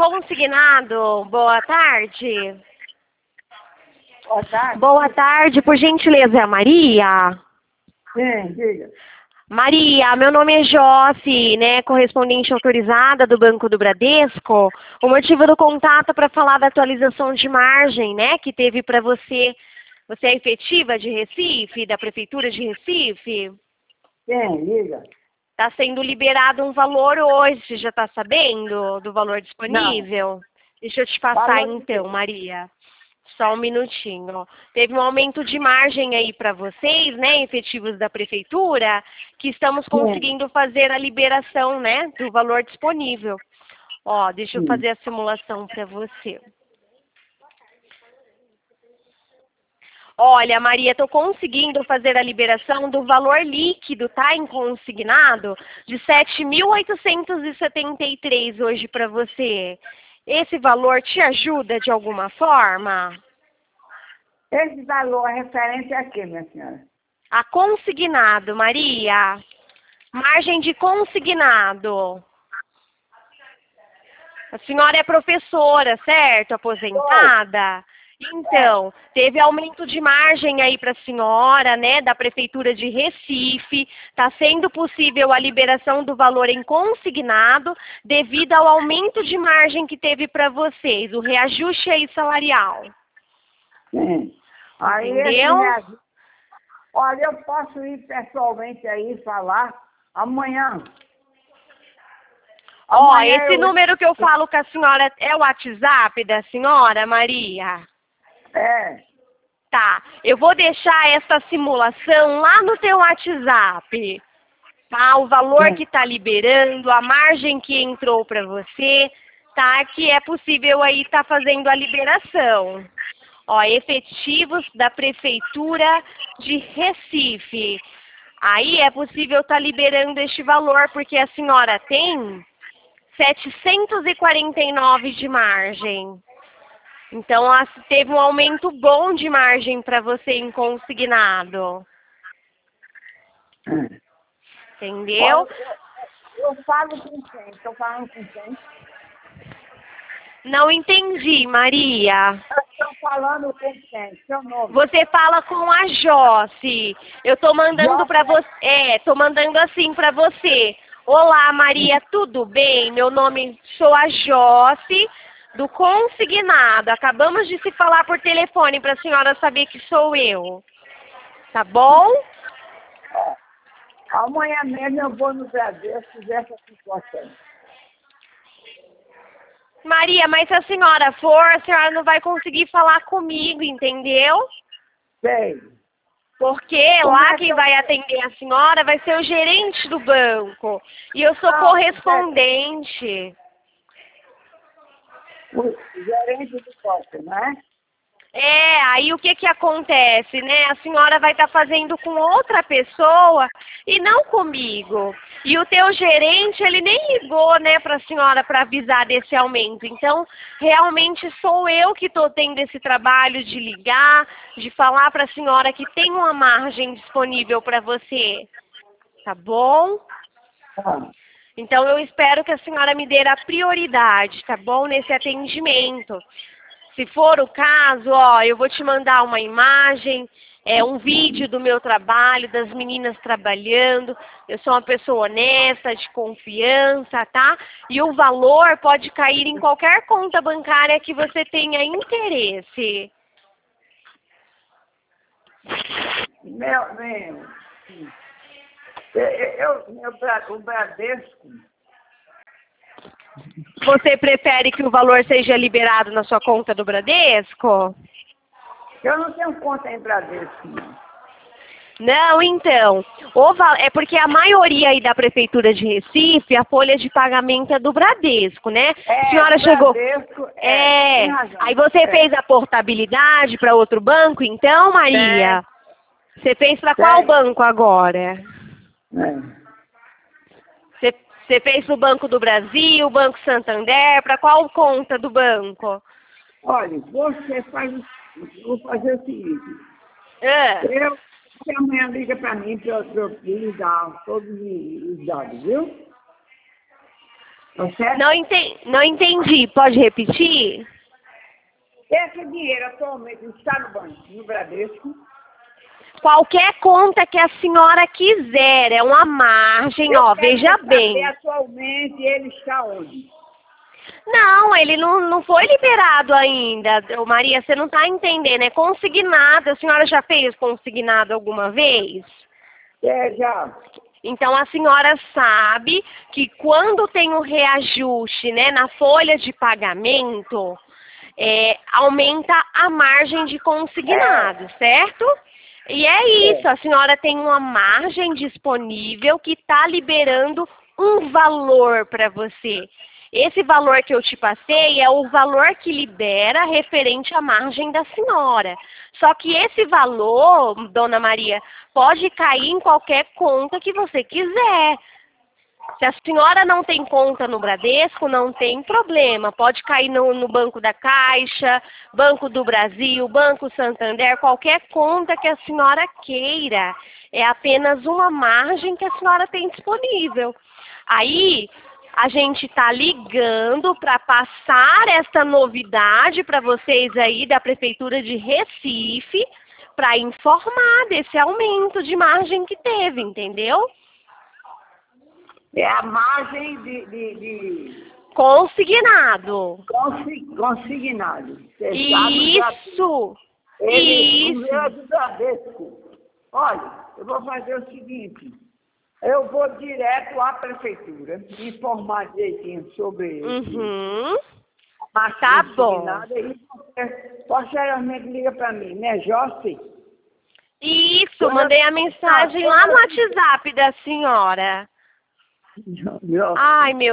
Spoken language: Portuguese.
consignado, boa tarde. Boa tarde. Boa tarde, por gentileza, é a Maria? Sim, diga. Maria, meu nome é Josi, né, correspondente autorizada do Banco do Bradesco. O motivo do contato é para falar da atualização de margem, né, que teve para você. Você é efetiva de Recife, da Prefeitura de Recife? Sim, diga. Está sendo liberado um valor hoje, você já está sabendo do valor disponível? Deixa eu te passar Valor de então, quê? Maria. Só um minutinho. Ó. Teve um aumento de margem aí para vocês, né, efetivos da prefeitura, que estamos conseguindo fazer a liberação, né, do valor disponível. Ó, deixa eu Sim. fazer a simulação para você. Olha, Maria, estou conseguindo fazer a liberação do valor líquido, tá, em consignado, de 7.873 hoje para você. Esse valor te ajuda de alguma forma? Esse valor é referente a quê, minha senhora? A consignado, Maria. Margem de consignado. A senhora é professora, certo? Aposentada? Então, teve aumento de margem aí para a senhora, né, da Prefeitura de Recife. Está sendo possível a liberação do valor em consignado devido ao aumento de margem que teve para vocês, o reajuste aí salarial. Sim. Aí Entendeu? Olha, eu posso ir pessoalmente aí falar amanhã. Ó, Amanhã esse número que eu falo com a senhora é o WhatsApp da senhora, Maria? É. Tá, eu vou deixar essa simulação lá no teu WhatsApp, tá? O valor Sim. que está liberando, a margem que entrou para você, tá? Que é possível aí estar fazendo a liberação. Ó, efetivos da Prefeitura de Recife. Aí é possível estar liberando este valor, porque a senhora tem 749 de margem. Então, teve um aumento bom de margem para você em consignado. Entendeu? Olha, eu falo com quem? Estou falando com quem? Não entendi, Maria. Estou falando com quem? Seu nome? Você fala com a Josi. Eu tô mandando para Josi, você. Tô mandando assim para você. Olá, Maria, tudo bem? Meu nome sou a Josi do consignado. Acabamos de se falar por telefone para a senhora saber que sou eu. Tá bom? amanhã mesmo eu vou no Bradesco fazer essa situação. Maria, mas se a senhora for, a senhora não vai conseguir falar comigo, entendeu? Sei. Porque Como lá é quem que vai atender a senhora vai ser o gerente do banco. E eu sou Não, correspondente. o gerente do banco, né? É, aí o que que acontece, né? A senhora vai estar fazendo com outra pessoa e não comigo. E o teu gerente, ele nem ligou, né, para a senhora para avisar desse aumento. Então, realmente sou eu que estou tendo esse trabalho de ligar, de falar para a senhora que tem uma margem disponível para você. Tá bom? Ah, Então, eu espero que a senhora me dê a prioridade, tá bom? Nesse atendimento. Se for o caso, ó, eu vou te mandar uma imagem, um vídeo do meu trabalho, das meninas trabalhando. Eu sou uma pessoa honesta, de confiança, tá? E o valor pode cair em qualquer conta bancária que você tenha interesse. o Bradesco, Você prefere que o valor seja liberado na sua conta do Bradesco? eu não tenho conta em Bradesco, não. Não, então, é porque a maioria aí da Prefeitura de Recife, a folha de pagamento é do Bradesco, né? A senhora O chegou... Bradesco, É, tem razão. aí você fez a portabilidade para outro banco, então, Maria? Você fez para qual Tem. banco agora? É. Você fez para o Banco do Brasil, Banco Santander, para qual conta do banco? Olha, você faz o seguinte, eu vou fazer o seguinte, Ah, você amanhã liga para mim para eu lhe dar todos os dados, viu? Tá certo? Não entendi. Pode repetir? Esse dinheiro atualmente está no banco, no Bradesco. Qualquer conta que a senhora quiser, é uma margem, ó, veja bem. Atualmente ele está onde? Não, ele não foi liberado ainda. Ô, Maria, você não está entendendo, é consignado. A senhora já fez consignado alguma vez? Já. Então a senhora sabe que quando tem um reajuste, né, na folha de pagamento, aumenta a margem de consignado, certo? E é isso, a senhora tem uma margem disponível que está liberando um valor para você. Esse valor que eu te passei é o valor que libera referente à margem da senhora. Só que esse valor, dona Maria, pode cair em qualquer conta que você quiser. Se a senhora não tem conta no Bradesco, não tem problema. Pode cair no Banco da Caixa, Banco do Brasil, Banco Santander, qualquer conta que a senhora queira. É apenas uma margem que a senhora tem disponível. Aí, a gente está ligando para passar essa novidade para vocês aí da Prefeitura de Recife, para informar desse aumento de margem que teve, entendeu? É a margem de... Consignado. Consignado. Isso. Isso. O do Bradesco. Olha, eu vou fazer o seguinte. Eu vou direto à prefeitura, informar direitinho sobre isso. Tá bom. E posteriormente liga para mim, né, Jossi? Isso, mandei a mensagem lá no WhatsApp da senhora. Ai, meu